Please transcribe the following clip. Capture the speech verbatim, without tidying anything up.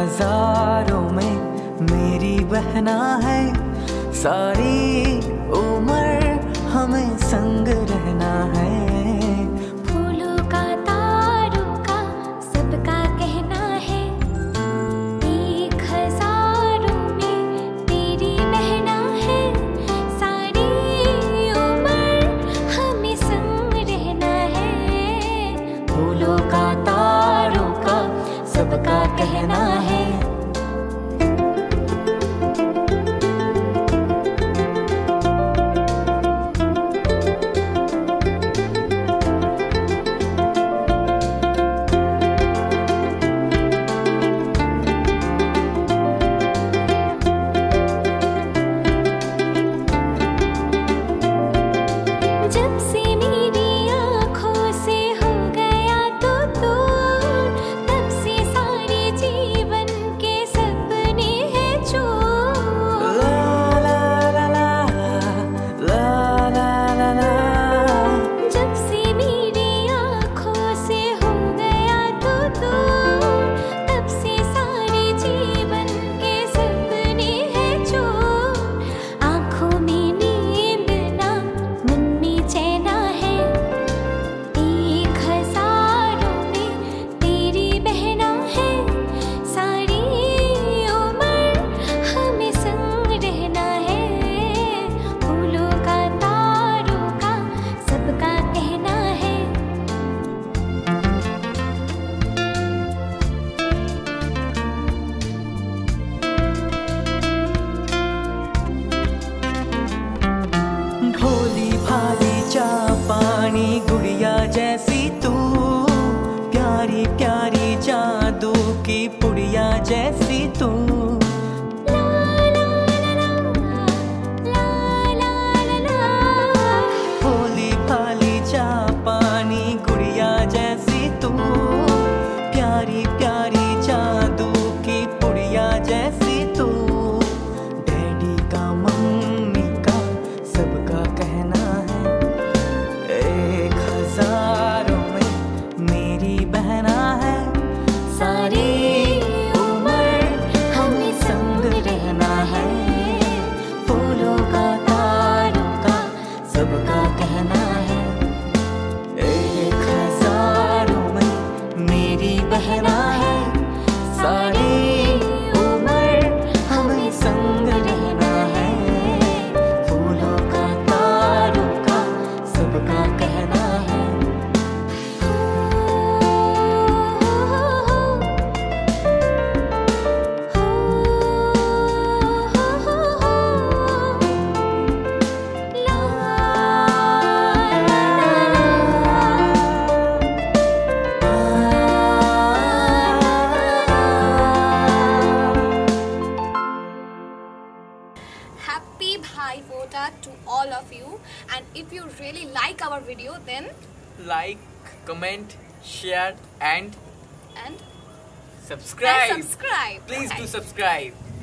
हजारों में मेरी बहना है, सारी उम्र हमें संग रहना है। फूलों का तारों का सबका कहना है, एक हजारों में तेरी बहना है, सारी उम्र हमें संग रहना है। फूलों का तारों का सबका कहना है। जब से मेरी आँखों से हो गया तो दूर, तब से सारे जीवन के सपने हैं चूर। ला ला ला ला ला ला ला ला। जब से मेरी आँखों से हो गया तो दूर, तब से सारे जीवन के सपने हैं चूर। आँखों में नींद ना मन में चैना है, एक हजारों में तेरी बहना है, सारी उम्र हमें संग रहना है। फूलों का तारों का सबका कहना है। भोली भाली चा पानी गुड़िया जैसी तू, प्यारी प्यारी जादू की पुड़िया जैसी तू। ला ला ला ला ला ला ला। भोली भाली चा पानी गुड़िया जैसी तू, प्यारी प्यारी जादू की पुड़िया जैसी तू। डैडी का मम्मी का सबका कहना है, एक हजारों में मेरी बहना है, सारी उम्र हमें संग रहना है। फूलों का तारों का सबका कहना है, एक हजारों में मेरी बहना है, सारी उम्र हमें संग रहना है। फूलों का तारों का सबका कहना है। Happy Bhai Phota to all of you, and if you really like our video, then Like, comment, share and and, subscribe. and subscribe. Please Okay. do subscribe.